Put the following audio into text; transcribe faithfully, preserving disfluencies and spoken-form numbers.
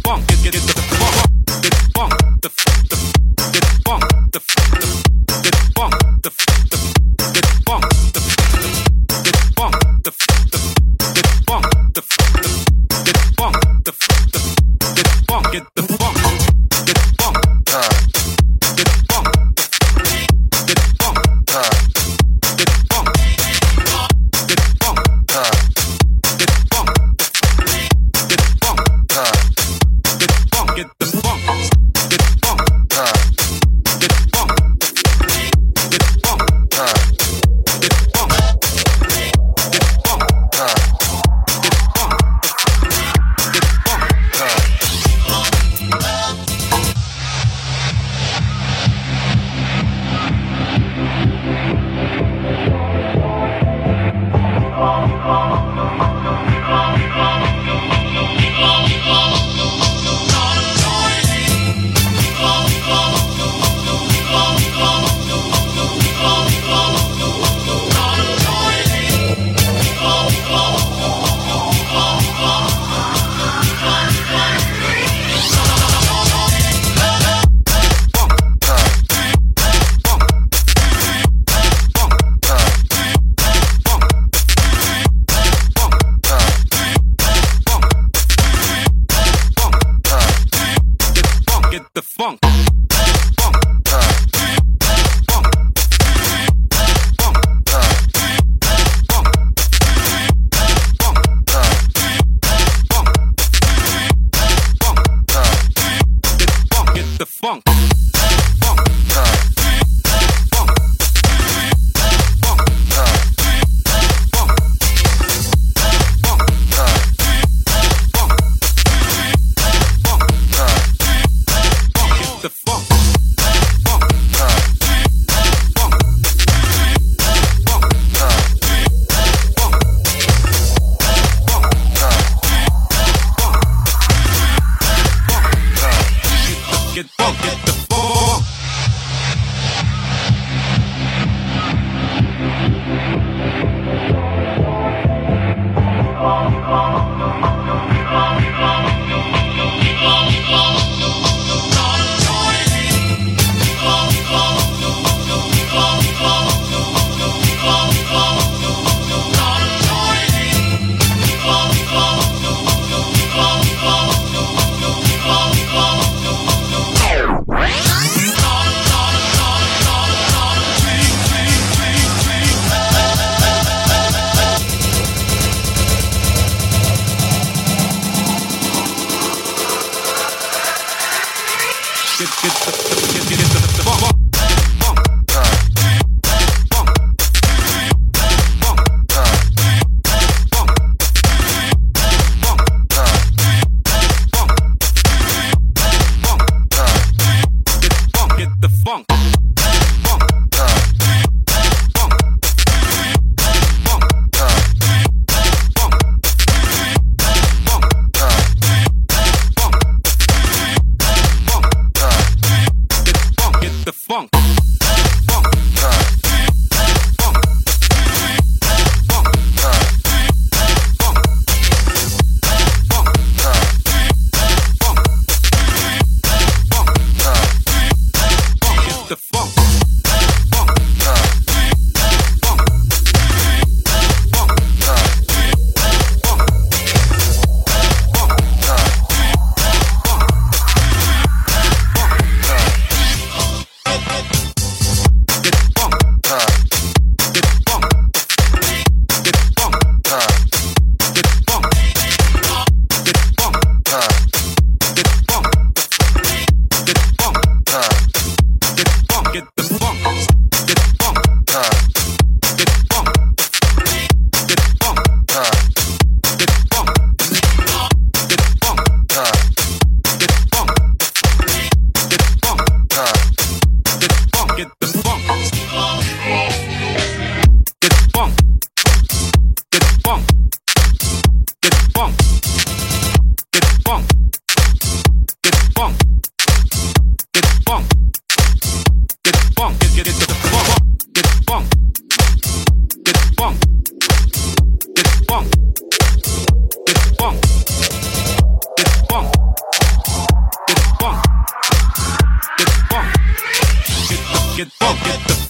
funk, get, get, get the funk, get the funk, the the get the funk, the the get the funk, the the get the funk, the the get the funk, the the get the funk, the the get the funk, the the get the funk, get the funk, get the funk, uh, get the funk, get the funk, uh, get the funk, get the funk, uh, get the funk, get the funk, uh, get the funk, get the funk, get the funk, uh, get the funk, get the funk, uh, get the funk, get the funk, uh, get the funk, get the funk, uh. The funk, funk, uh, funk, funk, uh, funk, funk, uh, funk, funk, uh, get the funk, get the funk, funk, uh, funk, funk, uh, funk, funk, uh, funk, funk, uh. The funk, funk, uh, funk, funk, uh, funk, funk, uh, funk, funk, uh, get the funk, get the funk. Get, get the, get, get, get the, the funk, funk, uh, funk, funk, uh, funk, funk, uh, funk, funk, uh, get the funk, get the funk, funk, uh, funk, funk, uh, funk, funk, uh, funk, funk. get the funk, get the get the get the